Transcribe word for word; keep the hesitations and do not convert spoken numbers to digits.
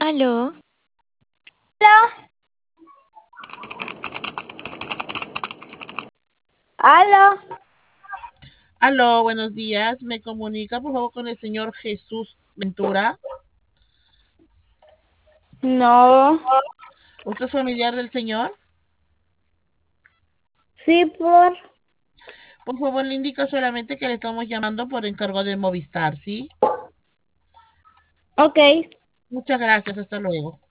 Aló, Aló, aló, Aló, buenos días. ¿Me comunica, por favor, con el señor Jesús Ventura? no, ¿Usted es familiar del señor? sí, por, Por favor, le indica solamente que le estamos llamando por encargo de Movistar, ¿sí? ok. Muchas gracias. Hasta luego.